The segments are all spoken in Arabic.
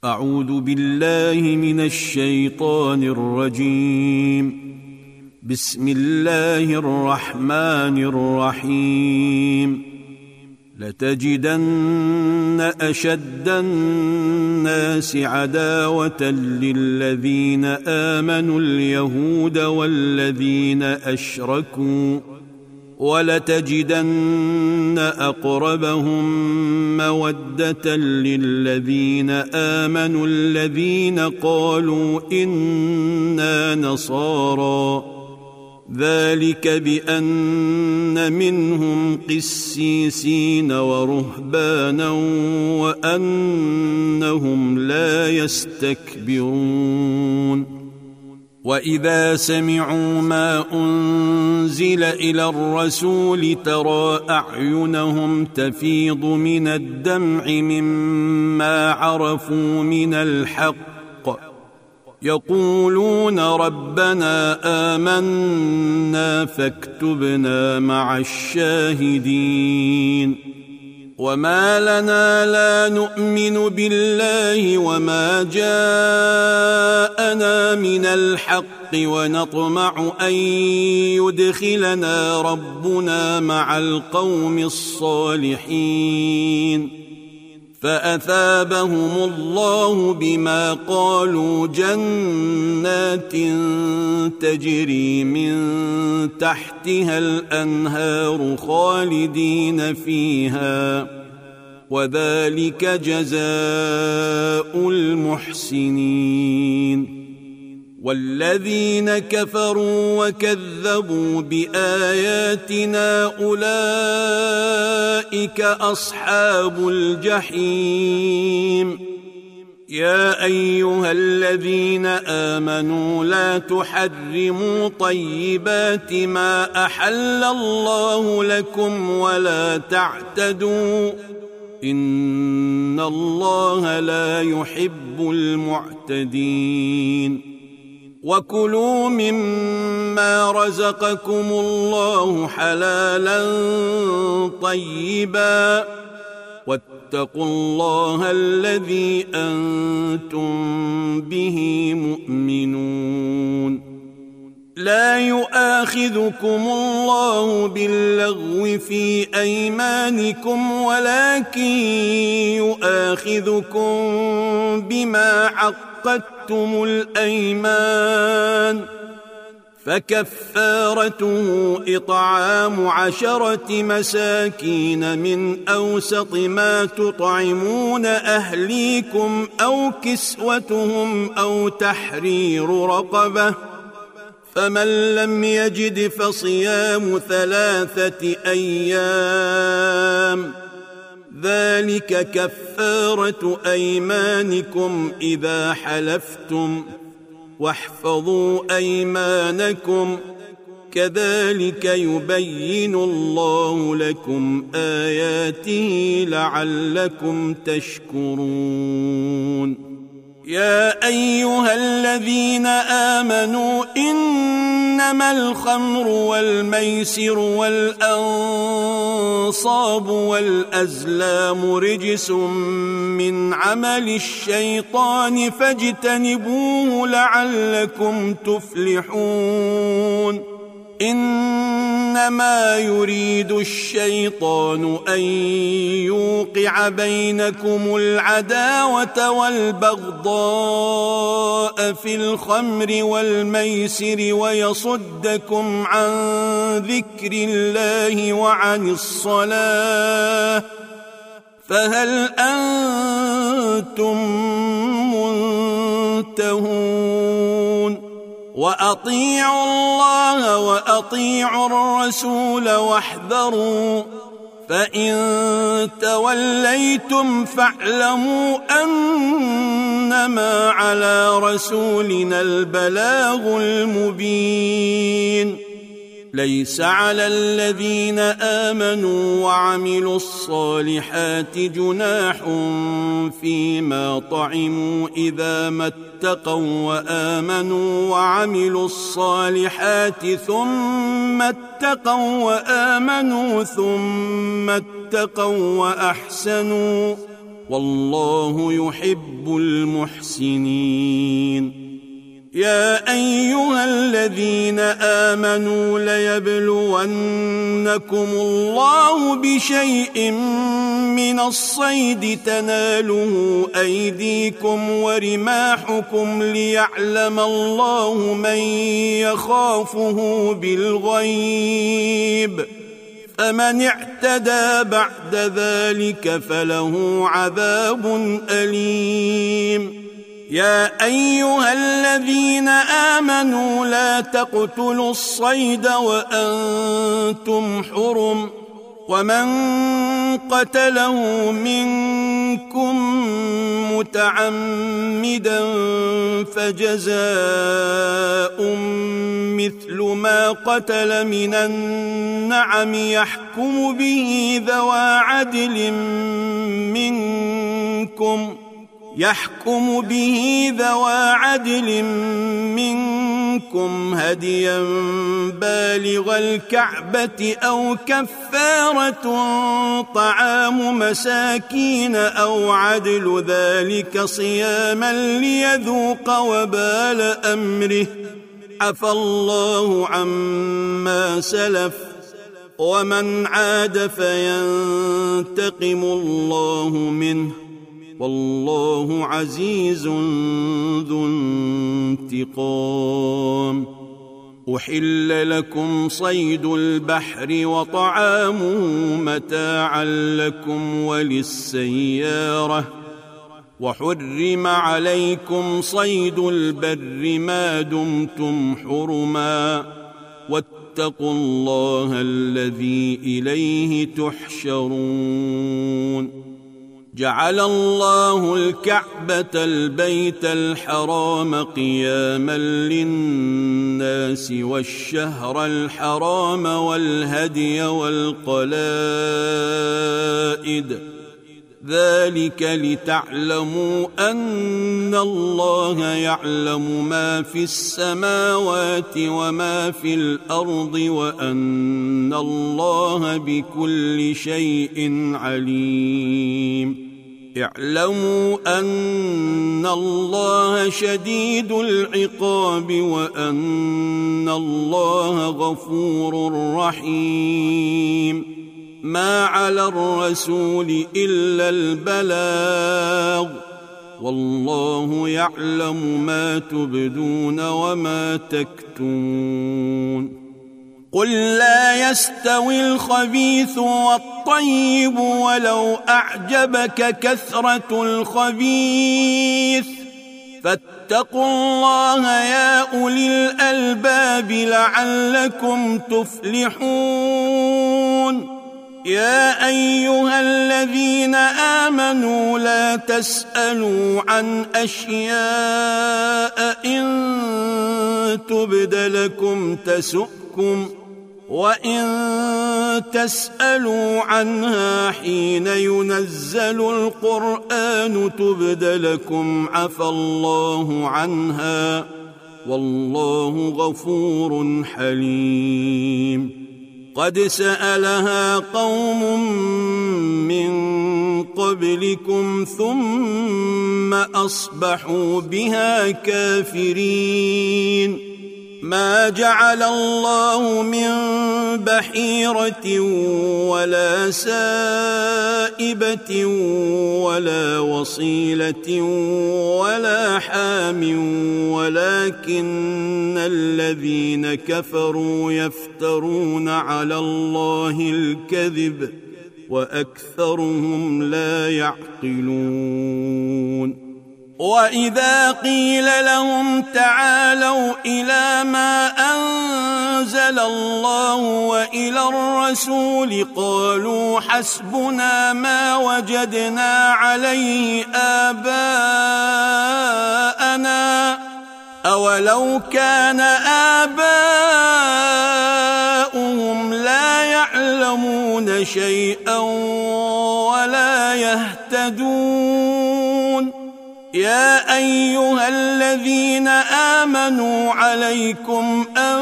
أعوذ بالله من الشيطان الرجيم. بسم الله الرحمن الرحيم. لتجدن أشد الناس عداوة للذين آمنوا اليهود والذين أشركوا، ولتجدن أقربهم مودة للذين آمنوا الذين قالوا إنا نصارى، ذلك بأن منهم قسيسين ورهبانا وأنهم لا يستكبرون. وإذا سمعوا ما أنزل إلى الرسول ترى أعينهم تفيض من الدمع مما عرفوا من الحق، يقولون ربنا آمنا فاكتبنا مع الشاهدين. وما لنا لا نؤمن بالله وما جاءنا من الحق ونطمع أن يدخلنا ربنا مع القوم الصالحين، فأثابهم الله بما قالوا جنات تجري من تحتها الأنهار خالدين فيها، وذلك جزاء المحسنين. والذين كفروا وكذبوا بآياتنا أولئك أصحاب الجحيم. يا أيها الذين آمنوا لا تحرموا طيبات ما أحل الله لكم ولا تعتدوا، إن الله لا يحب المعتدين. وكلوا مما رزقكم الله حلالا طيبا، واتقوا الله الذي أنتم به مؤمنون. لا يؤاخذكم الله باللغو في أيمانكم ولكن يؤاخذكم بما عقدتم الأيمان، فكفارته إطعام 10 مساكين من أوسط ما تطعمون أهليكم أو كسوتهم أو تحرير رقبة، فمن لم يجد فصيام 3 أيام، ذلك كفارة أيمانكم إذا حلفتم، واحفظوا أيمانكم، كذلك يبين الله لكم آياته لعلكم تشكرون. يا أيها الذين آمنوا إنما الخمر والميسر والأنصاب والأزلام رجس من عمل الشيطان فاجتنبوه لعلكم تفلحون. إنما يريد الشيطان أن يوقع بينكم العداوة والبغضاء في الخمر والميسر ويصدكم عن ذكر الله وعن الصلاة، فهل أنتم منتهون؟ وأطيعوا الله وأطيعوا الرسول واحذروا، فإن توليتم فاعلموا أنما على رسولنا البلاغ المبين. ليس على الذين آمنوا وعملوا الصالحات جناح فيما طعموا إذا ما اتقوا وآمنوا وعملوا الصالحات ثم اتقوا وآمنوا ثم اتقوا وأحسنوا والله يحب المحسنين. يا أيها الذين آمنوا ليبلونكم الله بشيء من الصيد تناله أيديكم ورماحكم ليعلم الله من يخافه بالغيب، فمن اعتدى بعد ذلك فله عذاب أليم. يا أيها الذين آمنوا لا تقتلوا الصيد وأنتم حرم، ومن قتله منكم متعمدا فجزاء مثل ما قتل من النعم يحكم به ذوى عدل منكم هديا بالغ الكعبة أو كفارة طعام مساكين أو عدل ذلك صياما ليذوق وبال أمره، عفى الله عما سلف، ومن عاد فينتقم الله منه، والله عزيز ذو انتقام. أحل لكم صيد البحر وطعامه متاعا لكم وللسيارة، وحرم عليكم صيد البر ما دمتم حرما، واتقوا الله الذي إليه تحشرون. جعل الله الكعبة البيت الحرام قياما للناس والشهر الحرام والهدي والقلائد، ذلك لتعلموا أن الله يعلم ما في السماوات وما في الأرض وأن الله بكل شيء عليم. اعلموا أن الله شديد العقاب وأن الله غفور رحيم. ما على الرسول إلا البلاغ، والله يعلم ما تبدون وما تكتمون. قل لا يستوي الخبيث والطيب ولو أعجبك كثرة الخبيث، فاتقوا الله يا أولي الألباب لعلكم تفلحون. يا أيها الذين آمنوا لا تسألوا عن أشياء إن تبد لكم تسؤكم، وإن تسألوا عنها حين ينزل القرآن تبد لكم عفى الله عنها، والله غفور حليم. قد سألها قوم من قبلكم ثم أصبحوا بها كافرين. ما جعل الله من بحيرة ولا سائبة ولا وصيلة ولا حام، ولكن الذين كفروا يفترون على الله الكذب وأكثرهم لا يعقلون. وإذا قيل لهم تعالوا إلى ما أنزل الله وإلى الرسول قالوا حسبنا ما وجدنا عليه آباءنا، أولو كان آباؤهم لا يعلمون شيئا ولا يهتدون. يا أيها الذين آمنوا عليكم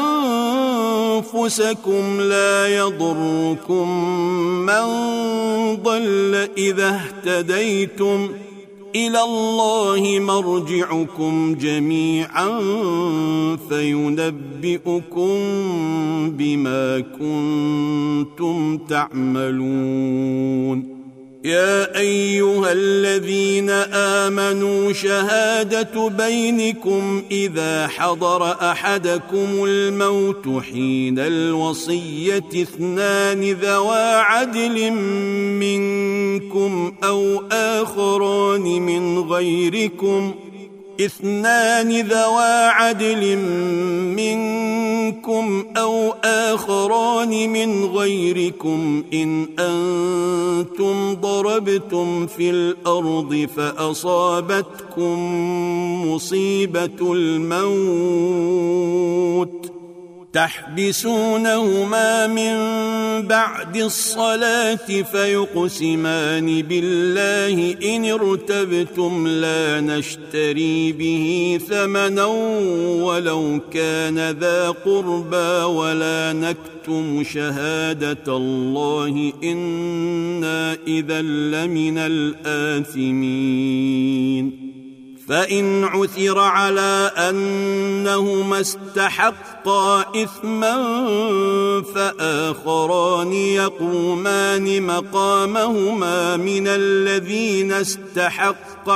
أنفسكم لا يضركم من ضل إذا اهتديتم إلى الله مرجعكم جميعا فينبئكم بما كنتم تعملون. يا أيها الذين آمنوا شهادة بينكم إذا حضر أحدكم الموت حين الوصية 2 ذوى عدل منكم أو آخران من غيركم إن أنتم ضربتم في الأرض فأصابتكم مصيبة الموت تحبسونهما من بعد الصلاة فيقسمان بالله إن ارتبتم لا نشتري به ثمنا ولو كان ذا قربى ولا نكتم شهادة الله إنا إذا لمن الآثمين. فإن عثر على أنهما استحقا إثما فآخران يقومان مقامهما من الذين استحق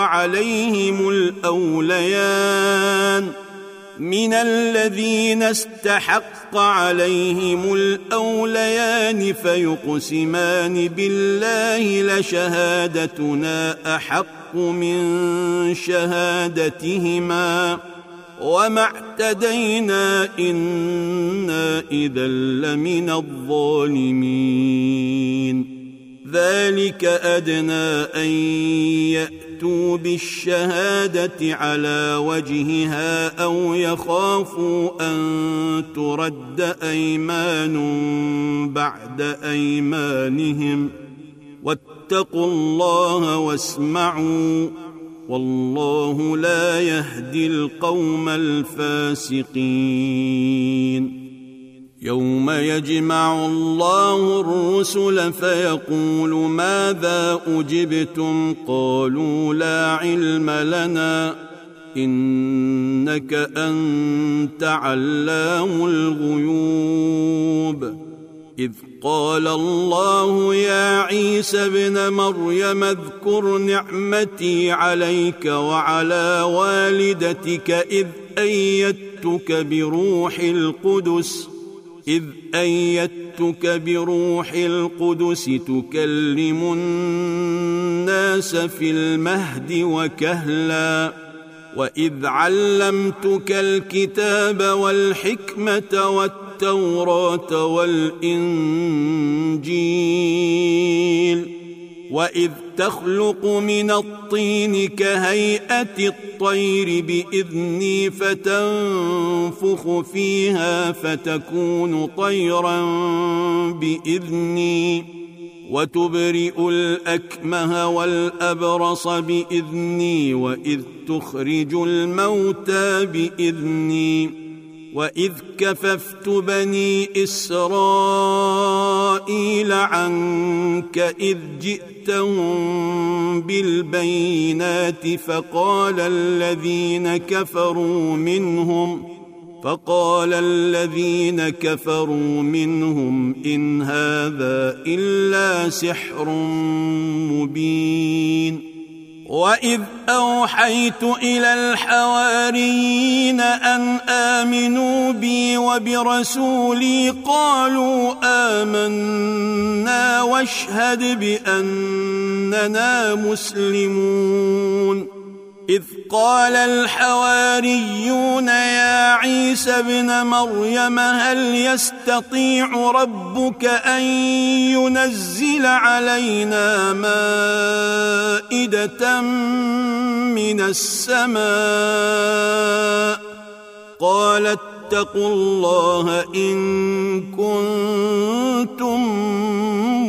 عليهم الأوليان فيقسمان بالله لشهادتنا أحق من شهادتهما وما اعتدينا إنا إذا لمن الظالمين. ذلك أدنى أن يأتوا بالشهادة على وجهها أو يخافوا أن ترد أيمان بعد أيمانهم واتقوا الله واسمعوا والله لا يهدي القوم الفاسقين. يوم يجمع الله الرسل فيقول ماذا أجبتم قالوا لا علم لنا إنك أنت علام الغيوب. إذ قال الله يا عيسى ابن مريم اذكر نعمتي عليك وعلى والدتك إذ أيدتك بروح القدس تكلم الناس في المهد وكهلا وإذ علمتك الكتاب والحكمة والتوراة والإنجيل وإذ تخلق من الطين كهيئة الطير بإذني فتنفخ فيها فتكون طيرا بإذني وتبرئ الأكمه والأبرص بإذني وإذ تخرج الموتى بإذني وإذ كففت بني إسرائيل عنك إذ جئتهم بالبينات فقال الذين كفروا منهم إن هذا إلا سحر مبين. وإذ أوحيت إلى الحواريين أن آمنوا بي وبرسولي قالوا آمنا واشهد بأننا مسلمون. إذ قال الحواريون يا عيسى ابن مريم هل يستطيع ربك أن ينزل علينا مائدة من السماء قال اتقوا الله إن كنتم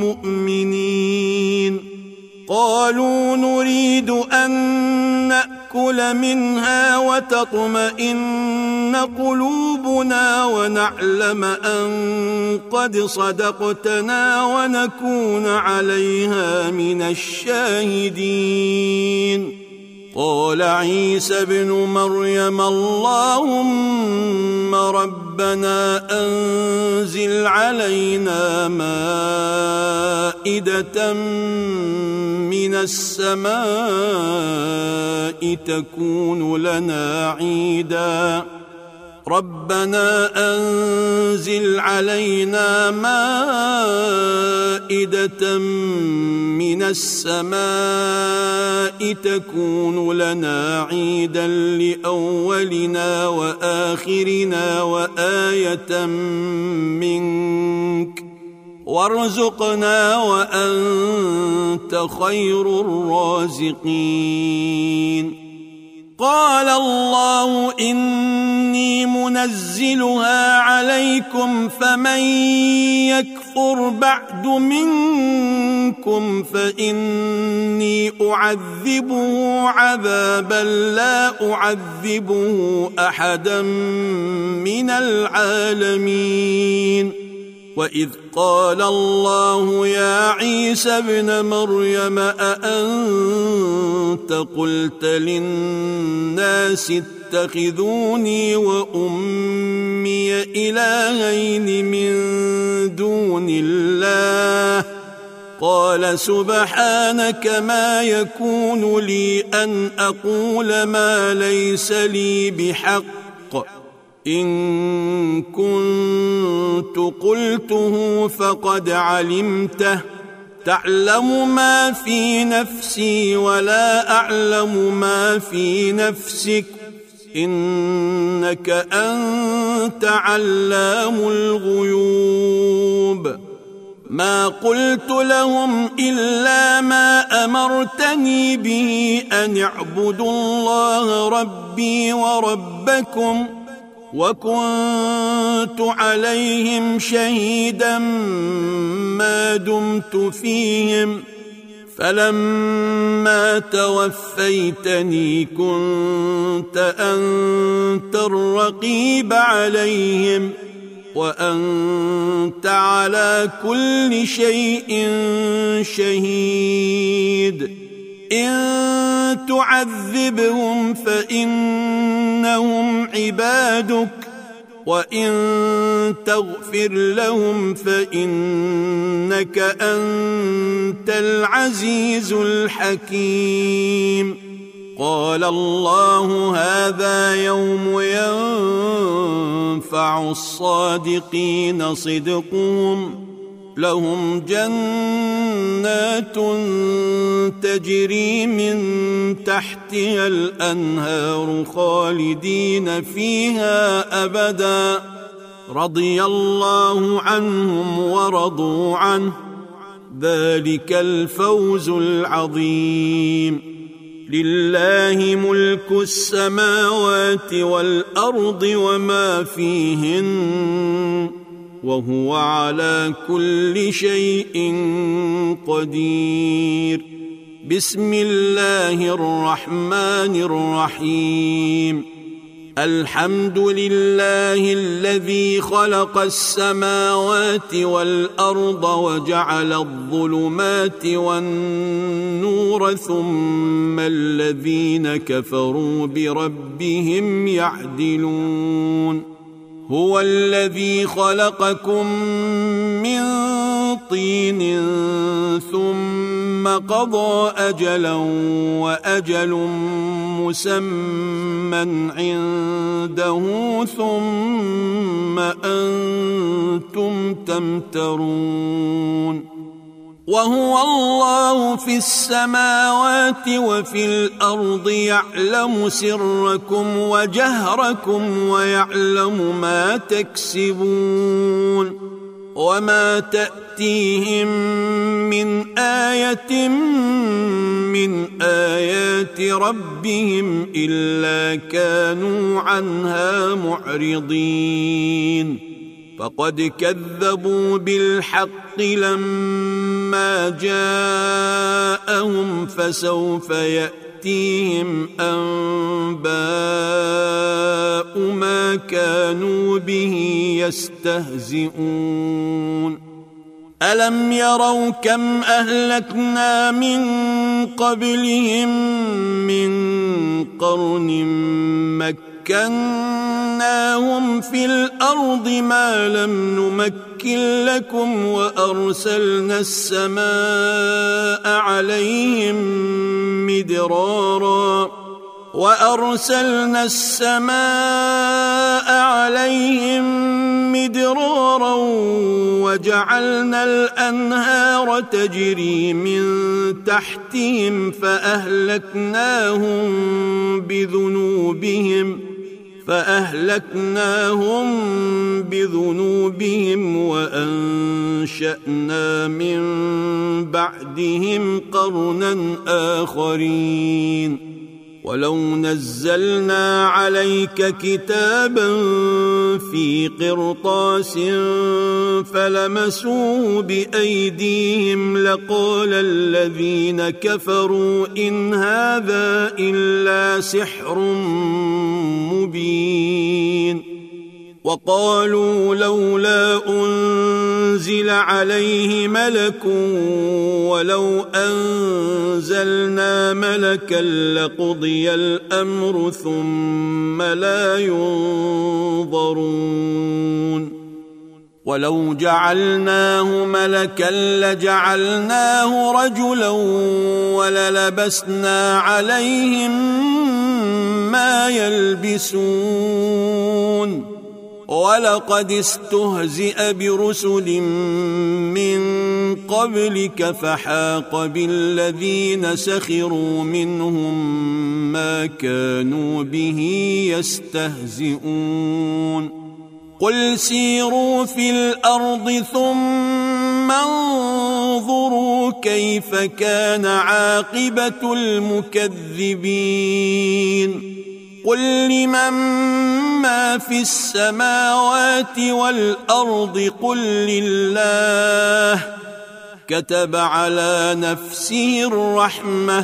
مؤمنين. قالوا نريد أن نأكل نأكل منها وتطمئن قلوبنا ونعلم أن قد صدقتنا ونكون عليها من الشاهدين. قال عيسى ابن مريم اللهم ربنا أنزل علينا مائدة من السماء تكون لنا عيدا ربنا أنزل علينا مائدة من السماء تكون لنا عيدا لأولنا وآخرنا وآية منك وارزقنا وأنت خير الرازقين. قال الله إني منزلها عليكم فمن يكفر بعد منكم فإني أعذبه عذابا لا أعذبه أحدا من العالمين. وإذ قال الله يا عيسى ابن مريم أأنت قلت للناس اتخذوني وأمي إلهين من دون الله قال سبحانك ما يكون لي أن أقول ما ليس لي بحق إن كنت قلته فقد علمته تعلم ما في نفسي ولا أعلم ما في نفسك إنك أنت علام الغيوب. ما قلت لهم إلا ما أمرتني به أن اعبدوا الله ربي وربكم وكنت عليهم شهيدا ما دمت فيهم فلما توفيتني كنت أنت الرقيب عليهم وأنت على كل شيء شهيد. إن تعذبهم فإنهم عبادك وإن تغفر لهم فإنك أنت العزيز الحكيم. قال الله هذا يوم ينفع الصادقين صدقهم لهم جنات تجري من تحتها الأنهار خالدين فيها أبدا رضي الله عنهم ورضوا عنه ذلك الفوز العظيم. لله ملك السماوات والأرض وما فيهن وهو على كل شيء قدير. بسم الله الرحمن الرحيم. الحمد لله الذي خلق السماوات والأرض وجعل الظلمات والنور ثم الذين كفروا بربهم يعدلون. هو الذي خلقكم من طين ثم قضى أجلا وأجل مسمى عنده ثم أنتم تمترون. وهو الله في السماوات وفي الأرض يعلم سركم وجهركم ويعلم ما تكسبون. وما تأتيهم من آية من آيات ربهم إلا كانوا عنها معرضين. فقد كذبوا بالحق لما جاءهم فسوف يأتي يأتيهم أنباء ما كانوا به يستهزئون ألم يروا كم أهلكنا من قبلهم من قرن مكناهم في الأرض ما لم نمكن لكم وأرسلنا السماء عليهم مدرارا وجعلنا الأنهار تجري من تحتهم فأهلكناهم بذنوبهم وأنشأنا من بعدهم قرنا آخرين ولو نزلنا عليك كتابا في قرطاس فلمسوه بأيديهم لقال الذين كفروا إن هذا إلا سحر مبين وقالوا لولا أنزل عليه ملك ولو أنزلنا ملكا لقضي الأمر ثم لا ينظرون ولو جعلناه ملكا لجعلناه رجلا وللبسنا عليهم ما يلبسون ولقد استهزئ برسل من قبلك فحاق بالذين سخروا منهم ما كانوا به يستهزئون قل سيروا في الأرض ثم انظروا كيف كان عاقبة المكذبين قل لمن ما في السماوات والأرض قل لله كتب على نفسه الرحمة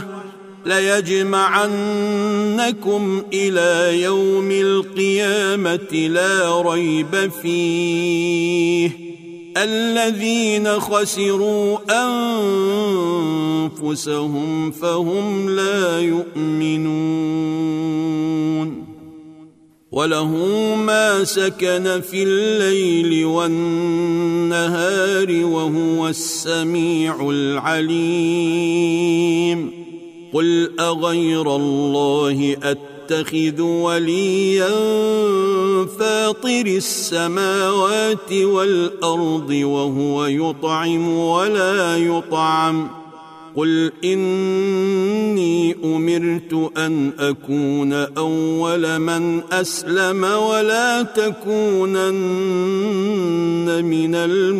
ليجمعنكم إلى يوم القيامة لا ريب فيه الذين خسروا أنفسهم فهم لا يؤمنون وله ما سكن في الليل والنهار وهو السميع العليم قل أغير الله أتخذ وليا فاطر السماوات والأرض وهو يطعم ولا يطعم قل إني أمرت أن أكون أول من أسلم ولا تكونن من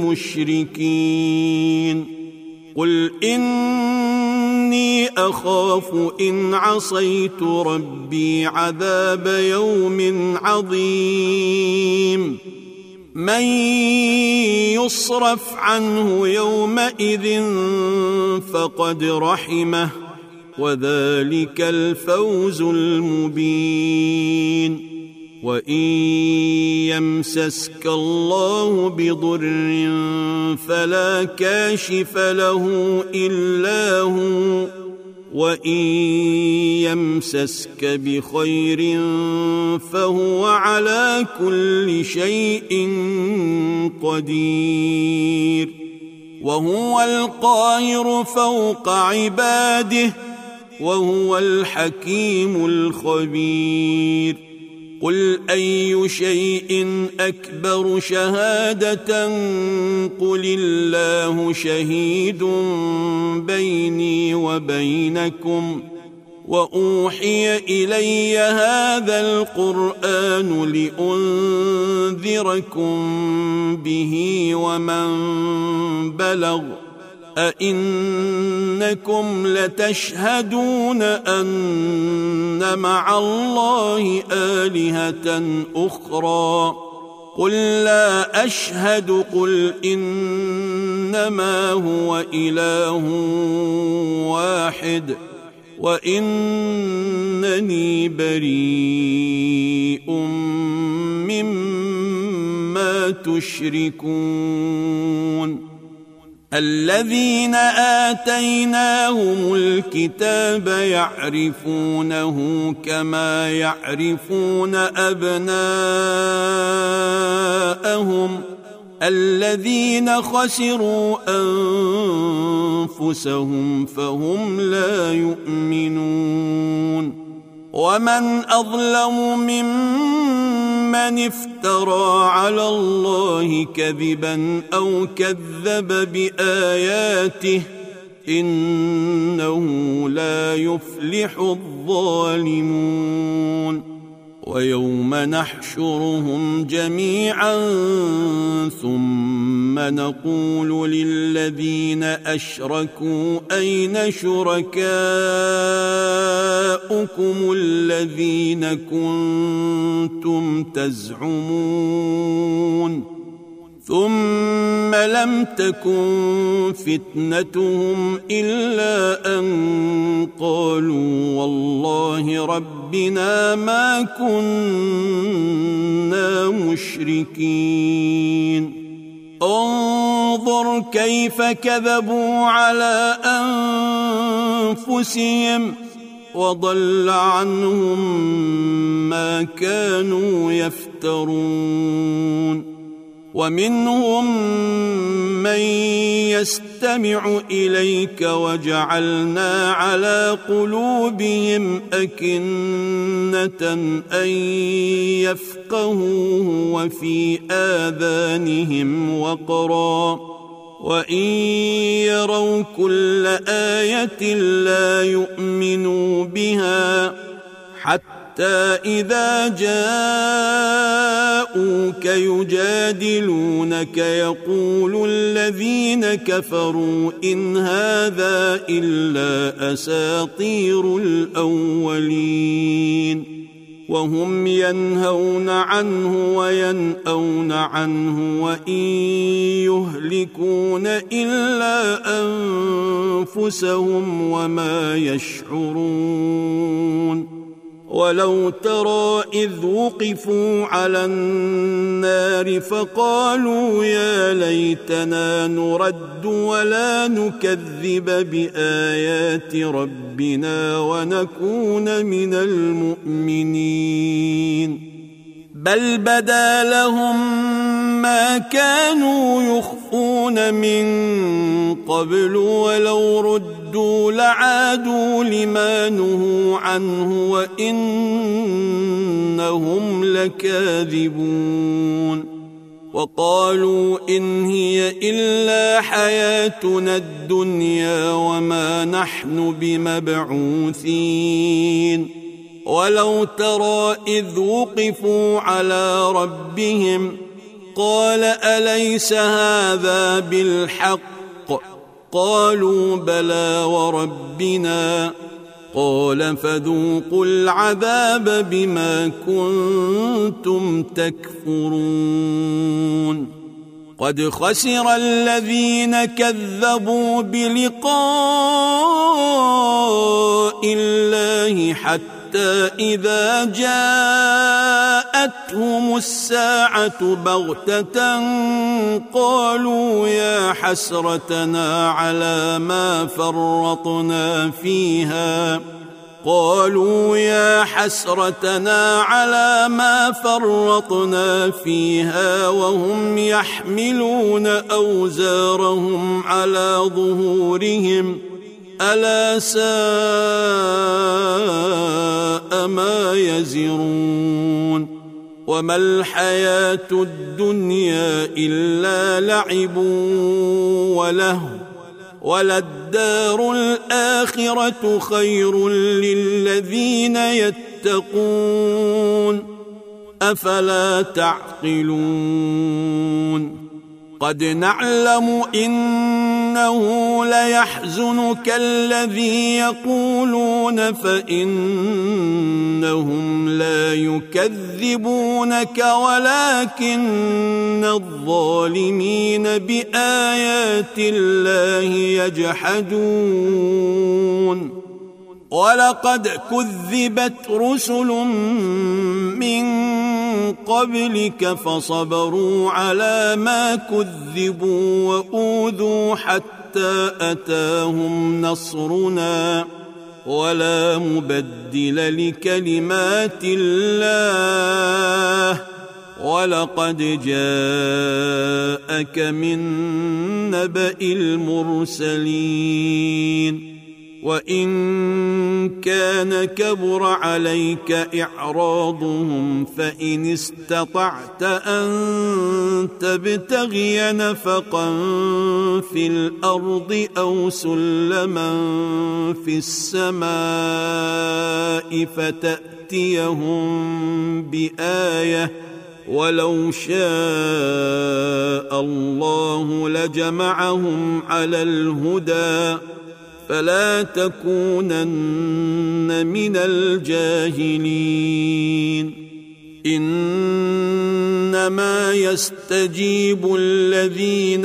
المشركين قل إني أخاف إن عصيت ربي عذاب يوم عظيم من يصرف عنه يومئذ فقد رحمه وذلك الفوز المبين وإن يمسسك الله بضر فلا كاشف له إلا هو وإن يمسسك بخير فهو على كل شيء قدير وهو القاهر فوق عباده وهو الحكيم الخبير قل أي شيء أكبر شهادة قل الله شهيد بيني وبينكم وأوحي إلي هذا القرآن لأنذركم به ومن بلغ أئنكم لتشهدون أن مع الله آلهة أخرى قل لا أشهد قل إنما هو إله واحد وإنني بريء مما تشركون الذين آتيناهم الكتاب يعرفونه كما يعرفون أبناءهم الذين خسروا أنفسهم فهم لا يؤمنون ومن أظلم ممن افترى على الله كذبا أو كذب بآياته إنه لا يفلح الظالمون ويوم نحشرهم جميعا ثم نقول للذين أشركوا أين شركاؤكم الذين كنتم تزعمون ثم لم تكن فتنتهم إلا أن قالوا والله ربنا ما كنا مشركين انظر كيف كذبوا على أنفسهم وضل عنهم ما كانوا يفترون ومنهم من يستمع إليك وجعلنا على قلوبهم أكنة أن يفقهوه وفي آذانهم وقرا وإن يروا كل آية لا يؤمنوا بها حتى إذا جاءوك يجادلونك يقول الذين كفروا إن هذا إلا أساطير الأولين وهم ينهون عنه وينأون عنه وإن يهلكون إلا أنفسهم وما يشعرون ولو ترى إذ وقفوا على النار فقالوا يا ليتنا نرد ولا نكذب بآيات ربنا ونكون من المؤمنين بل بدا لهم ما كانوا يخفون من قبل ولو ردوا لعادوا لما نهوا عنه وإنهم لكاذبون وقالوا إن هي إلا حياتنا الدنيا وما نحن بمبعوثين ولو ترى إذ وقفوا على ربهم قال أليس هذا بالحق قالوا بلى وربنا قال فذوقوا العذاب بما كنتم تكفرون قد خسر الذين كذبوا بلقاء الله حتى إذا جاءتهم الساعة بغتة قالوا يا حسرتنا على ما فرطنا فيها وهم يحملون أوزارهم على ظهورهم ألا ساء ما يزرون وما الحياة الدنيا إلا لعب ولهو وللدار الآخرة خير للذين يتقون أفلا تعقلون قد نعلم إنه ليحزنك الذي يقولون فإنهم لا يكذبونك ولكن الظالمين بآيات الله يجحدون ولقد كذبت رسل من قبلك فصبروا على ما كذبوا وأوذوا حتى أتاهم نصرنا ولا مبدل لكلمات الله ولقد جاءك من نبأ المرسلين وإن كان كبر عليك إعراضهم فإن استطعت أن تبتغي نفقا في الأرض أو سلما في السماء فتأتيهم بآية ولو شاء الله لجمعهم على الهدى فلا تكونن من الجاهلين إنما يستجيب الذين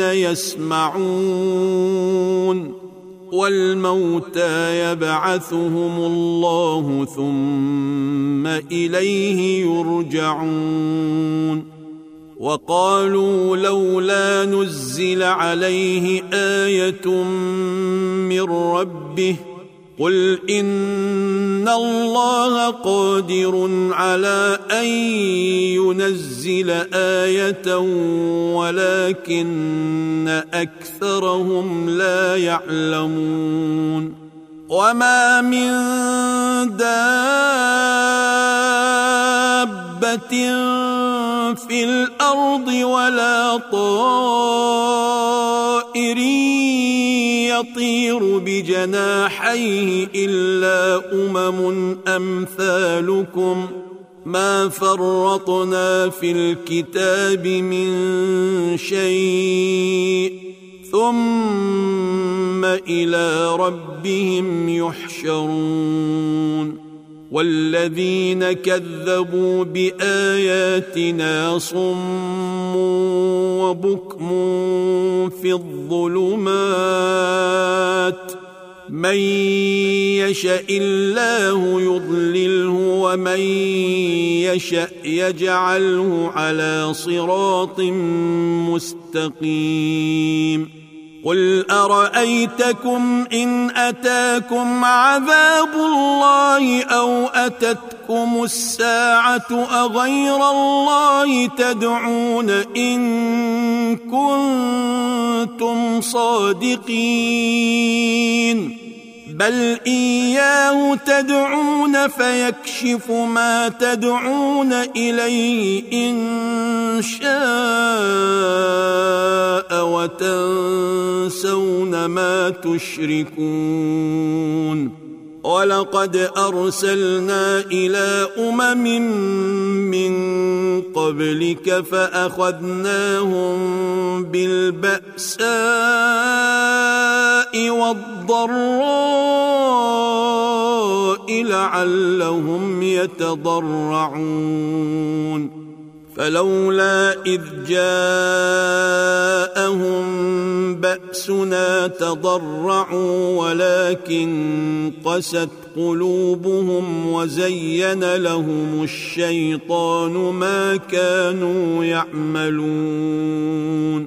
يسمعون والموتى يبعثهم الله ثم إليه يرجعون وقالوا لولا نزل عليه آية من ربه قل إن الله قادر على أن ينزل آية ولكن أكثرهم لا يعلمون وما من دابة في الأرض ولا طائر يطير بجناحيه إلا أمثالكم ما فرطنا في الكتاب من شيء ثم إلى ربهم يحشرون والذين كذبوا بآياتنا صم وبكم في الظلمات من يشاء الله يضلله ومن يشاء يجعله على صراط مستقيم قل أرأيتكم إن أتاكم عذاب الله أو أتتكم الساعة أغير الله تدعون إن كنتم صادقين بل إياه تدعون فيكشف ما تدعون إليه إن شاء وتنسون ما تشركون ولقد أرسلنا إلى من قبلك فأخذناهم بالبأساء والضراء لعلهم يتضرعون فلولا إذ جاءهم بأسنا تضرعوا ولكن قست قلوبهم وزين لهم الشيطان ما كانوا يعملون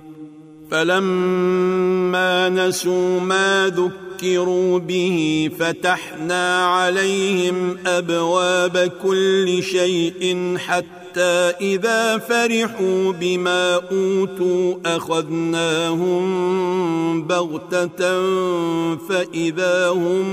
فلما نسوا ما ذكروا به فتحنا عليهم أبواب كل شيء حتى إذا فرحوا بما أوتوا أخذناهم بغتة فإذا هم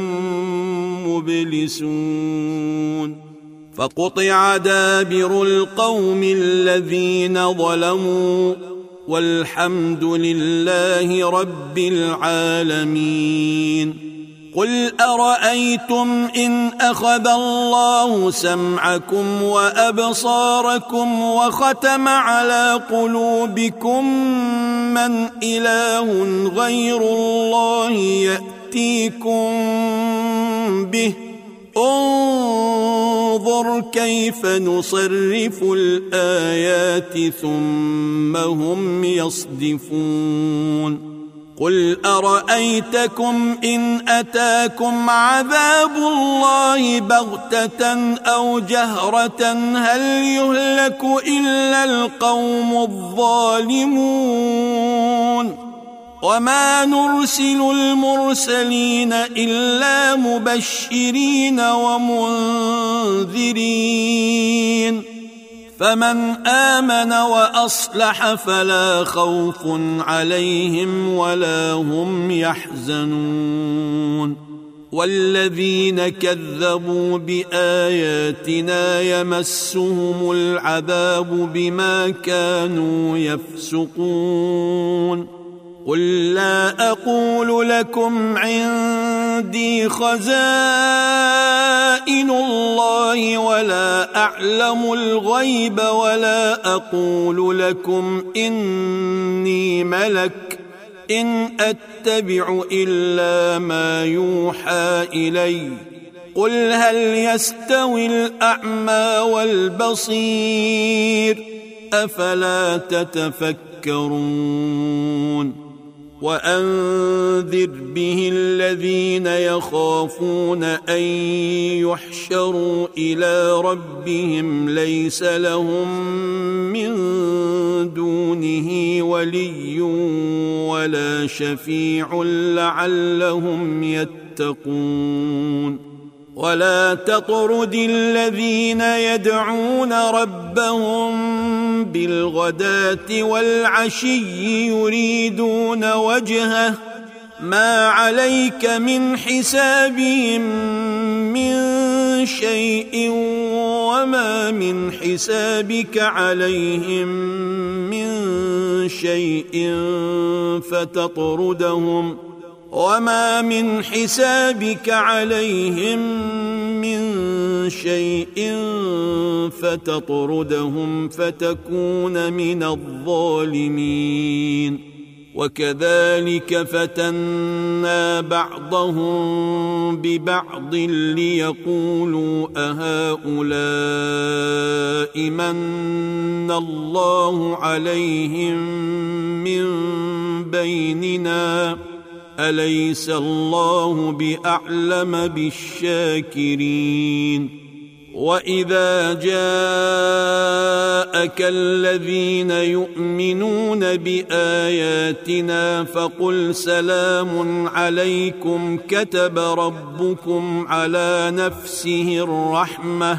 مبلسون فقطع دابر القوم الذين ظلموا والحمد لله رب العالمين قل أرأيتم إن أخذ الله سمعكم وأبصاركم وختم على قلوبكم من إله غير الله يأتيكم به انظر كيف نصرف الآيات ثم هم يصدفون قل أرأيتكم إن أتاكم عذاب الله بغتة أو جهرة هل يهلك إلا القوم الظالمون وما نرسل المرسلين إلا مبشرين ومنذرين فمن آمن وأصلح فلا خوف عليهم ولا هم يحزنون والذين كذبوا بآياتنا يمسهم العذاب بما كانوا يفسقون قل لا أقول لكم عندي خزائن الله ولا أعلم الغيب ولا أقول لكم إني ملك إن أتبع إلا ما يوحى إلي قل هل يستوي الأعمى والبصير أفلا تتفكرون وأنذر به الذين يخافون أن يحشروا إلى ربهم ليس لهم من دونه ولي ولا شفيع لعلهم يتقون ولا تطرد الذين يدعون ربهم بالغداة والعشي يريدون وجهه ما عليك من حسابهم من شيء وما من حسابك عليهم من شيء فتطردهم وما من حسابك عليهم من شيء فتطردهم فتكون من الظالمين وكذلك فتنا بعضهم ببعض ليقولوا أهؤلاء من الله عليهم من بيننا أليس الله بأعلم بالشاكرين وإذا جاءك الذين يؤمنون بآياتنا فقل سلام عليكم كتب ربكم على نفسه الرحمة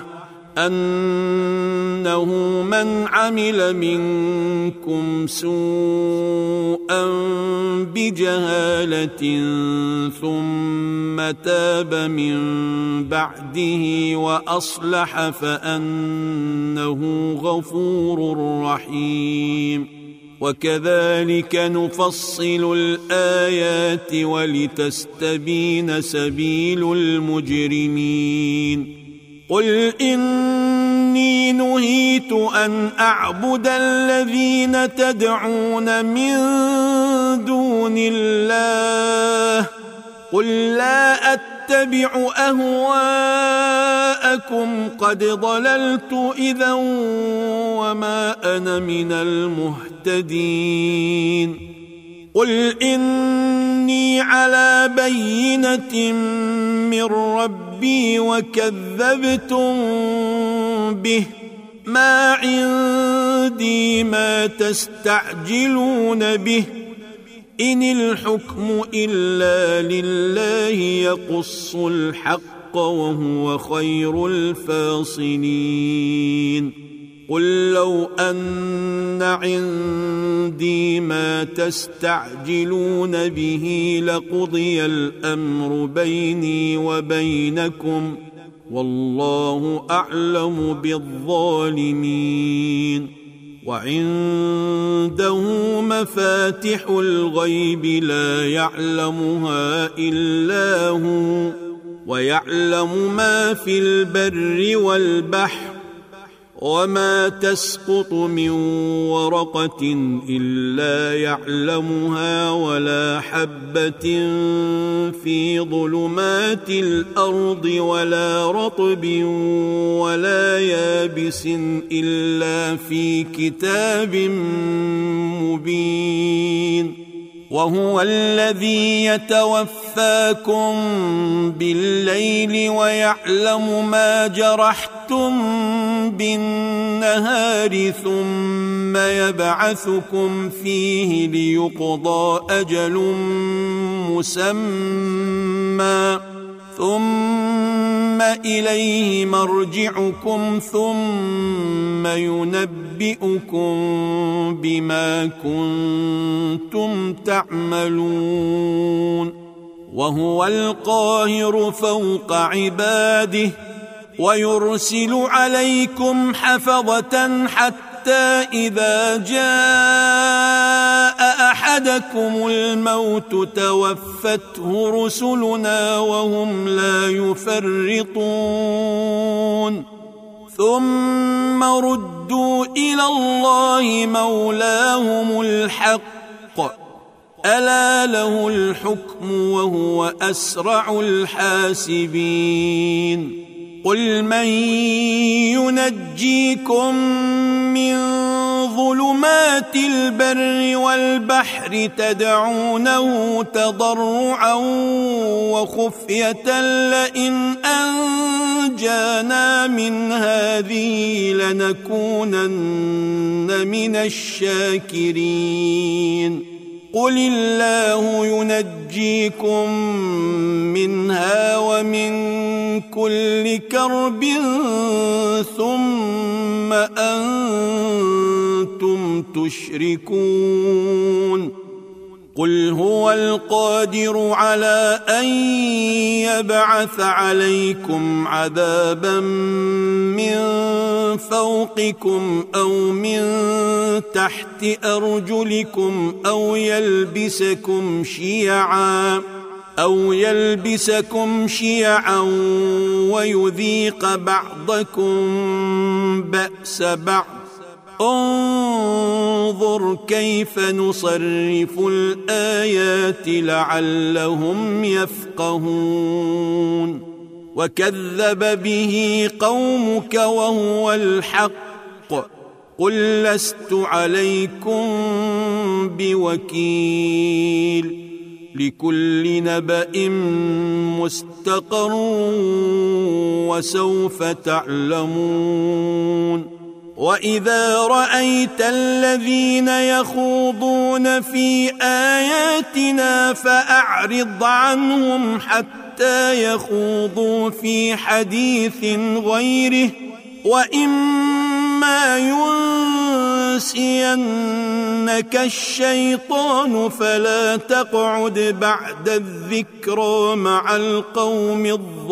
أنه من عمل منكم سوءا بجهالة ثم تاب من بعده وأصلح فأنه غفور رحيم وكذلك نفصل الآيات ولتستبين سبيل المجرمين قل إني نهيت أن أعبد الذين تدعون من دون الله قل لا أتبع أهواءكم قد ضللت إذا وما أنا من المهتدين قل إني على بينة من ربي وكذبتم به ما عندي ما تستعجلون به إن الحكم إلا لله يقص الحق وهو خير الفاصلين قل لو أن عندي ما تستعجلون به لقضي الأمر بيني وبينكم والله أعلم بالظالمين وعنده مفاتح الغيب لا يعلمها إلا هو ويعلم ما في البر والبحر وما تسقط من ورقة إلا يعلمها ولا حبة في ظلمات الأرض ولا رطب ولا يابس إلا في كتاب مبين وهو الذي يتوفاكم بالليل ويعلم ما جرحتم بالنهار ثم يبعثكم فيه ليقضى أجل مسمى ثم إليه مرجعكم ثم ينبئكم بما كنتم تعملون وهو القاهر فوق عباده ويرسل عليكم حفظة حتى إذا جاء أحدكم الموت توفته رسلنا وهم لا يفرطون ثم ردوا إلى الله مولاهم الحق ألا له الحكم وهو أسرع الحاسبين قل من ينجيكم من ظلمات البر والبحر تدعونه تضرعا وخفية لئن أنجانا من هذه لنكونن من الشاكرين قل الله ينجيكم منها ومن كل كرب ثم أنتم تشركون قل هو القادر على أن يبعث عليكم عذابا من فوقكم أو من تحت أرجلكم أو يلبسكم شيعا ويذيق بعضكم بأس بعض انظر كيف نصرف الآيات لعلهم يفقهون وكذب به قومك وهو الحق قل لست عليكم بوكيل لكل نبأ مستقر وسوف تعلمون وإذا رأيت الذين يخوضون في آياتنا فأعرض عنهم حتى يخوضوا في حديث غيره وإما ينسينك الشيطان فلا تقعد بعد الذكرى مع القوم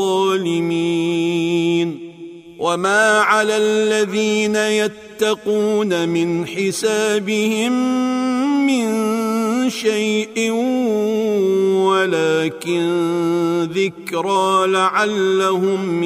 الظالمين وما على الذين يتقون من حسابهم من شيء ولكن ذكرى لعلهم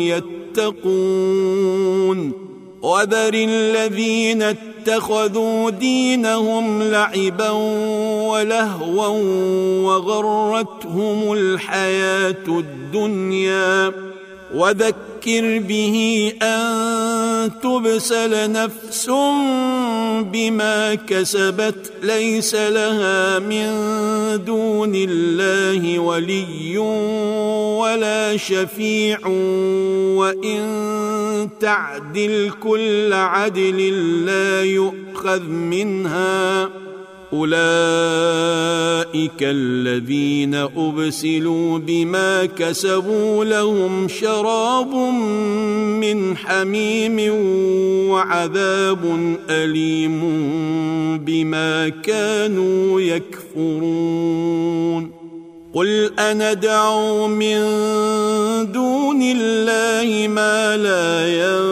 يتقون وذر الذين اتخذوا دينهم لعبا ولهوا وغرتهم الحياة الدنيا وذكر به أن تبسل نفس بما كسبت ليس لها من دون الله ولي ولا شفيع وإن تعدل كل عدل لا يؤخذ منها أولئك الذين أبسلوا بما كسبوا لهم شراب من حميم وعذاب أليم بما كانوا يكفرون قل أندعو من دون الله ما لا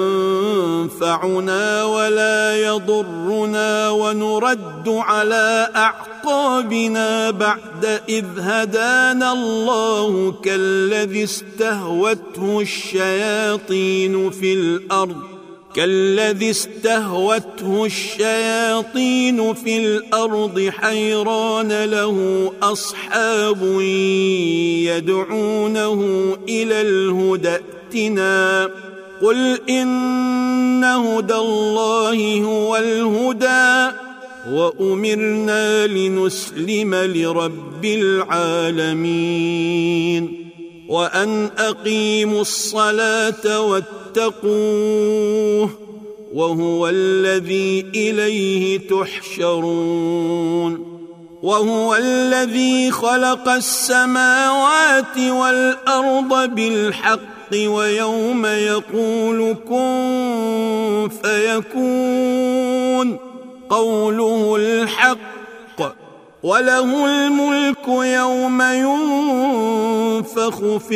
ينفعنا ولا يضرنا ونرد على أعقابنا بعد إذ هدانا الله كالذي استهوته الشياطين في الأرض حيران له أصحاب يدعونه إلى الهدى ائتنا قل إن هدى الله هو الهدى وأمرنا لنسلم لرب العالمين وأن أقيموا الصلاة واتقوه وهو الذي إليه تحشرون وهو الذي خلق السماوات والأرض بالحق ويوم يقول كن فيكون قوله الحق وله الملك يوم ينفخ في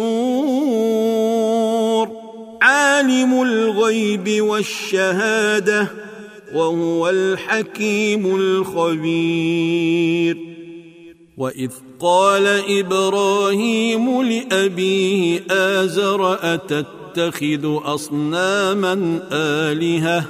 الصور عالم الغيب والشهادة وهو الحكيم الخبير وإذ قال إبراهيم لأبيه آزر أتتخذ أصناما آلهة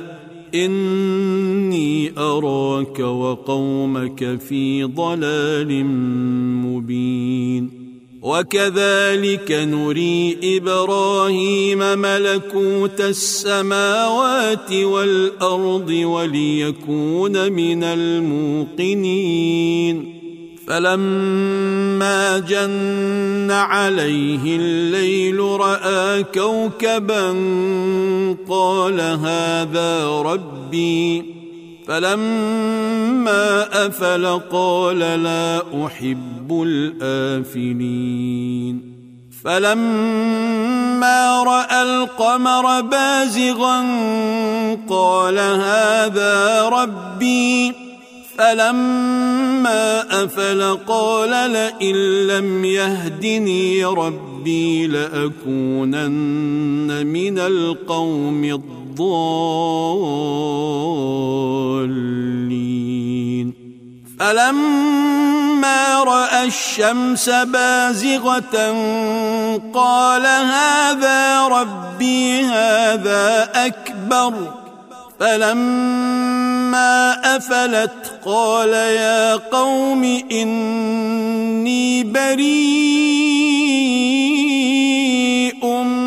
إني أراك وقومك في ضلال مبين وكذلك نري إبراهيم ملكوت السماوات والأرض وليكون من الموقنين فلما جن عليه الليل رأى كوكبا قال هذا ربي فلما أفل قال لا أحب الآفلين فلما رأى القمر بازغا قال هذا ربي فلما أفل قال لئن لم يهدني ربي لأكونن من القوم الضالين فلما رأى الشمس بازغة قال هذا ربي هذا أكبر فلما أفلت قال يا قوم إني بريء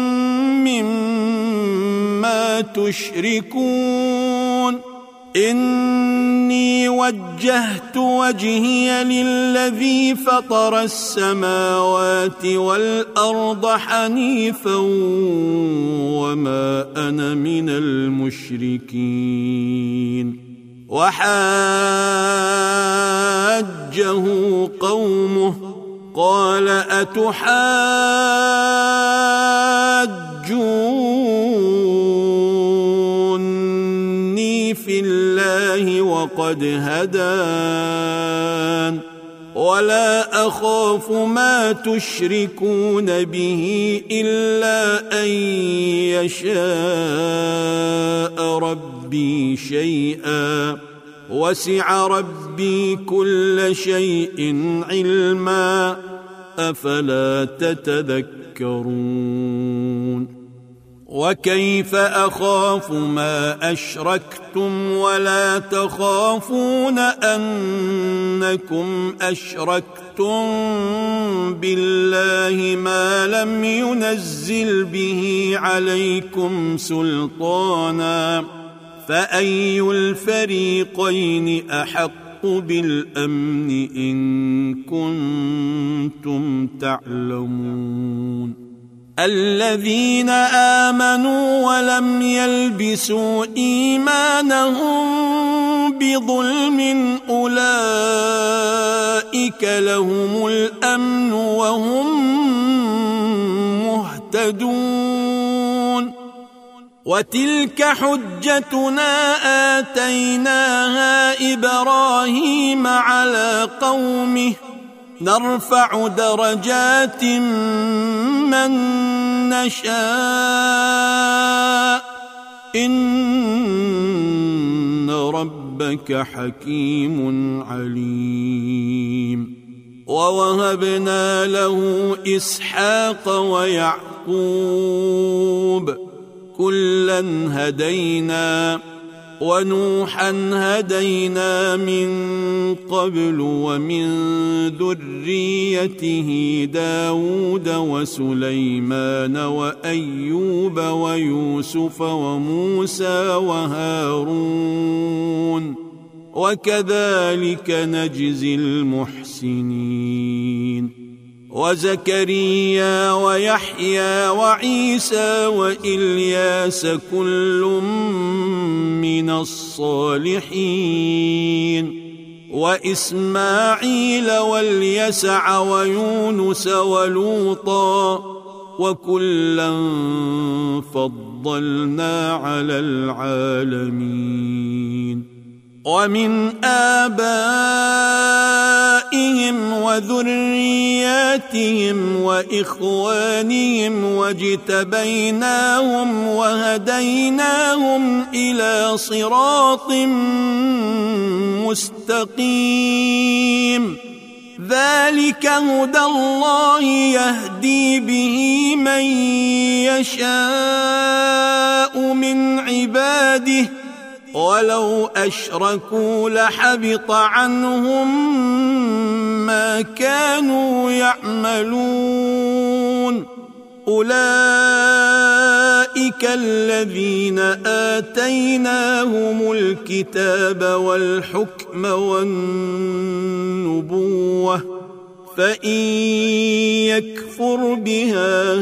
مما تشركون إني وجهت وجهي للذي فطر السماوات والأرض حنيفا وما أنا من المشركين وحاجه قومه قال أتحاجوني في الله وقد هدان ولا أخاف ما تشركون به إلا أن يشاء ربي شيئا وسع ربي كل شيء علما أفلا تتذكرون وكيف أخاف ما أشركتم ولا تخافون أنكم أشركتم بالله ما لم ينزل به عليكم سلطانا فأي الفريقين أحق بالأمن إن كنتم تعلمون الذين آمنوا ولم يلبسوا إيمانهم بظلم أولئك لهم الأمن وهم مهتدون وتلك حجتنا آتيناها إبراهيم على قومه نرفع درجات من نشاء إن ربك حكيم عليم ووهبنا له إسحاق ويعقوب كلا هدينا ونوحا هدينا من قبل ومن ذريته داود وسليمان وأيوب ويوسف وموسى وهارون وكذلك نجزي المحسنين وزكريا ويحيى وعيسى وإلياس كل من الصالحين وإسماعيل واليسع ويونس ولوطا وكلا فضلنا على العالمين ومن آبائهم وذرياتهم وإخوانهم واجتبيناهم وهديناهم إلى صراط مستقيم ذلك هدى الله يهدي به من يشاء من عباده ولو أشركوا لحبط عنهم ما كانوا يعملون أولئك الذين آتيناهم الكتاب والحكم والنبوة فإن يكفر بها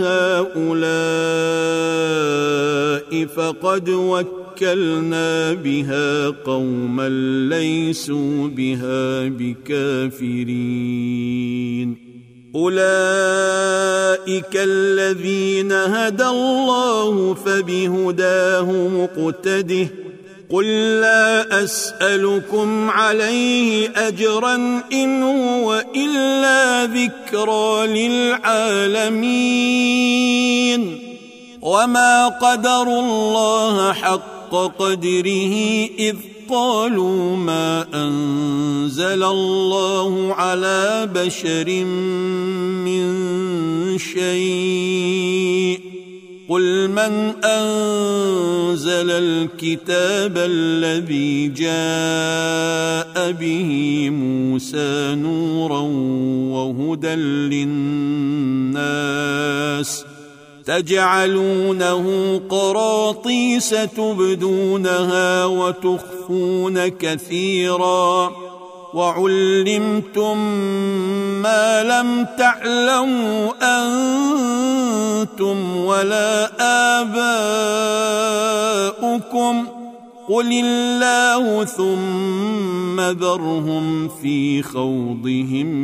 هؤلاء فقد وكلنا بها قوما ليسوا بها بكافرين أولئك الذين هدى الله فبهداه مقتده قل لا أسألكم عليه أجرا إن هو إلا ذكرى للعالمين وما قدروا الله حق قدره إذ قالوا ما أنزل الله على بشر من شيء قل من أنزل الكتاب الذي جاء به موسى نورا وهدى للناس تجعلونه قراطيس تبدونها وتخفون كثيرا وعلمتم ما لم تعلموا أنتم ولا آباؤكم قل الله ثم ذرهم في خوضهم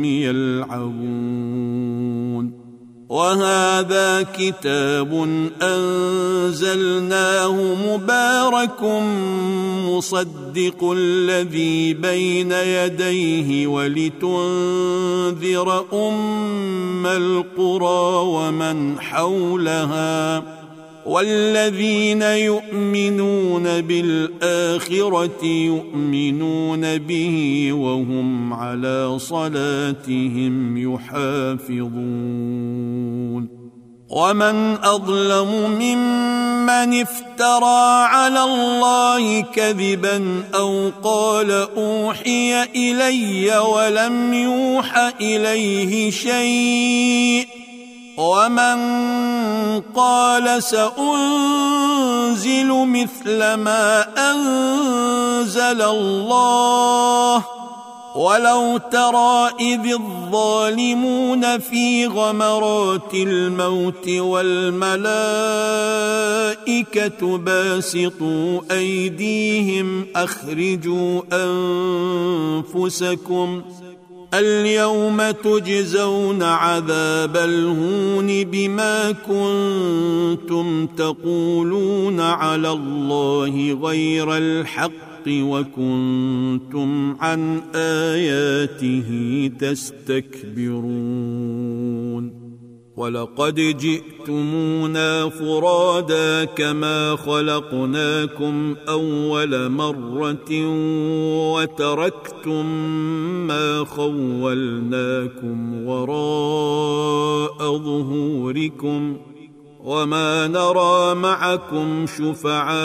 يلعبون وهذا كتاب أنزلناه مبارك مصدق الذي بين يديه ولتنذر أم القرى ومن حولها والذين يؤمنون بالآخرة يؤمنون به وهم على صلاتهم يحافظون ومن أظلم ممن افترى على الله كذبا أو قال أوحي إلي ولم يوح إليه شيء ومن قال سأنزل مثل ما أنزل الله ولو ترى إذ الظالمون في غمرات الموت والملائكة باسطوا أيديهم أخرجوا أنفسكم اليوم تجزون عذاب الهون بما كنتم تقولون على الله غير الحق وكنتم عن آياته تستكبرون ولقد جئتمونا فرادا كما خلقناكم أول مرة وتركتم ما خولناكم وراء ظهوركم وما نرى معكم شفعاءكم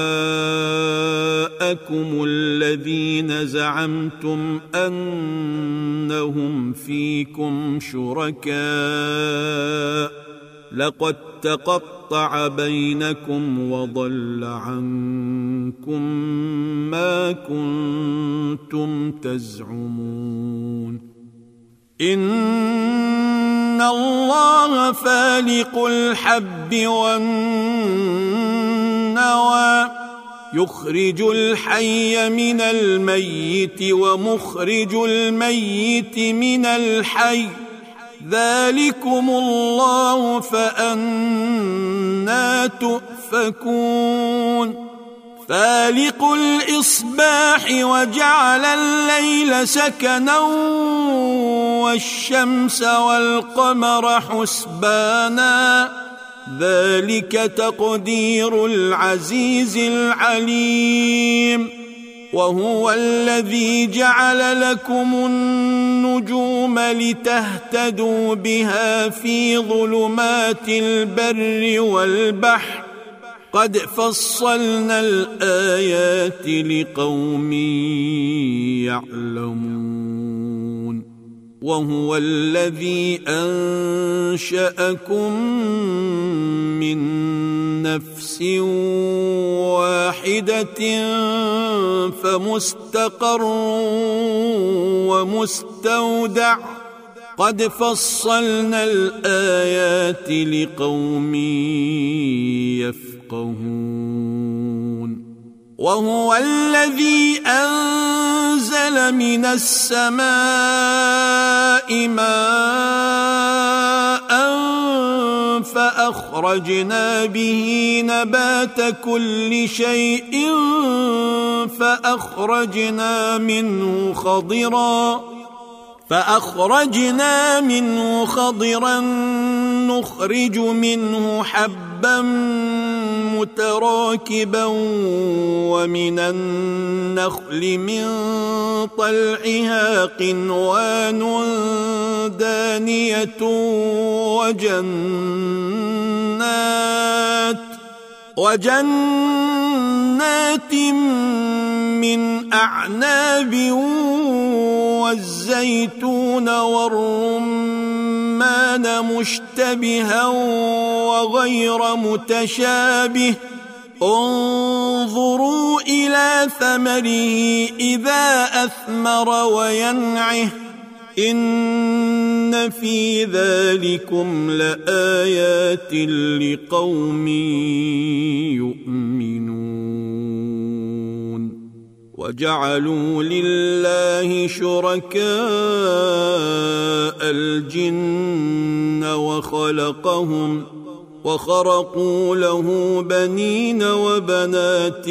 الذين زعمتم أنهم فيكم شركاء لقد تقطع بينكم وضل عنكم ما كنتم تزعمون إن الله فالق الحب والنوى يخرج الحي من الميت ومخرج الميت من الحي ذلكم الله فأنى تؤفكون فالق الإصباح وجعل الليل سكنا والشمس والقمر حسبانا ذلك تقدير العزيز العليم وهو الذي جعل لكم النجوم لتهتدوا بها في ظلمات البر والبحر قد فصلنا الآيات لقوم يعلمون وهو الذي أنشأكم من نفس واحدة فمستقر ومستودع قد فصلنا الآيات لقوم يفقهون وهو الذي أنزل من السماء ماء فأخرجنا به نبات كل شيء فأخرجنا منه خضرا نخرج منه حبا متراكبا ومن النخل من طلعها قنوان دانية وجنات من أعناب والزيتون والرمان مشتبها وغير متشابه انظروا إلى ثمره إذا أثمر وينعه إن في ذلكم لآيات لقوم يؤمنون وجعلوا لله شركاء الجن وخرقوا له بنين وبنات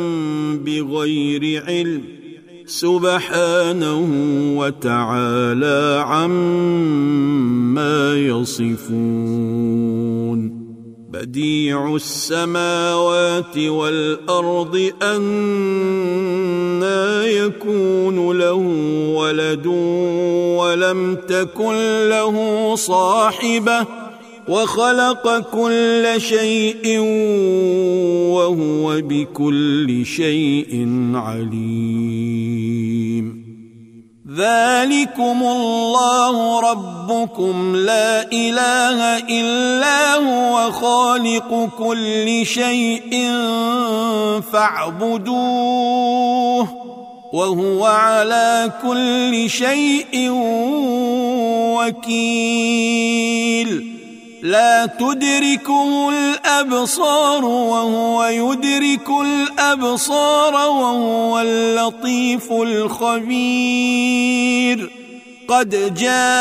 بغير علم سبحانه وتعالى عما يصفون بديع السماوات والأرض أنى يكون له ولد ولم تكن له صاحبة وخلق كل شيء وهو بكل شيء عليم ذلكم الله ربكم لا إله إلا هو خالق كل شيء فاعبدوه وهو على كل شيء وكيل لا تدركه الأبصار وهو يدرك الأبصار وهو اللطيف الخبير قد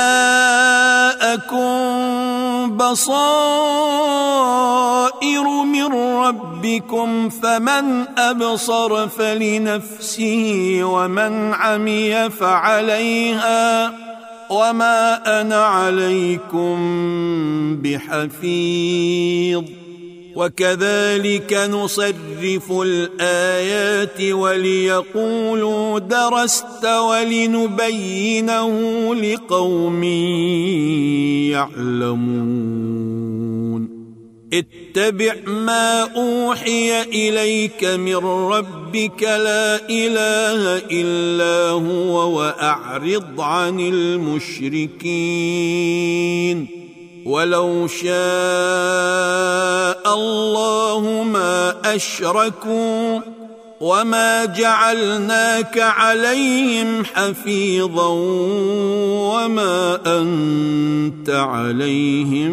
جاءكم بصائر من ربكم فمن أبصر فلنفسه ومن عمي فعليها وما أنا عليكم بحفيظ وكذلك نصرف الآيات وليقولوا درست ولنبينه لقوم يعلمون اتبع ما أوحي إليك من ربك لا إله إلا هو وأعرض عن المشركين ولو شاء الله ما أشركوا وما جعلناك عليهم حفيظا وما أنت عليهم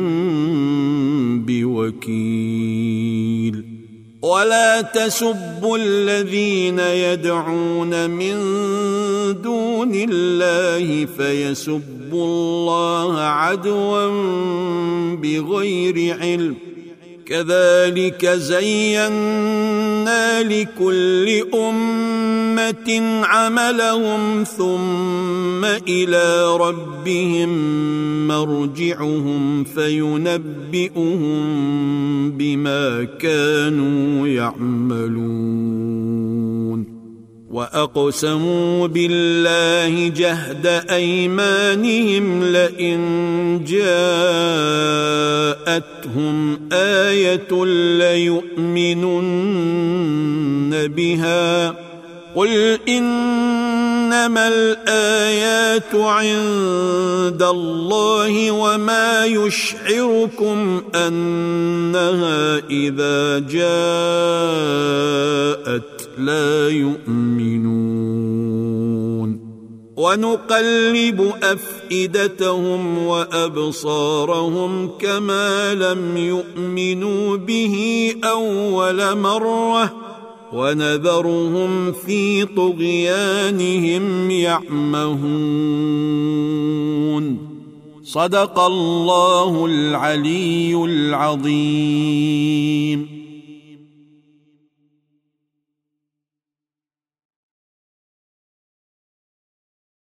بوكيل ولا تسبوا الذين يدعون من دون الله فيسبوا الله عدوا بغير علم كذلك زينا لكل أمة عملهم ثم إلى ربهم مرجعهم فينبئهم بما كانوا يعملون وأقسموا بالله جهد أيمانهم لئن جاءتهم آية ليؤمنن بها قل إنما الآيات عند الله وما يشعركم أنها إذا جاءت لا يؤمنون ونقلب أفئدتهم وأبصارهم كما لم يؤمنوا به أول مرة ونذرهم في طغيانهم يعمهون صدق الله العلي العظيم.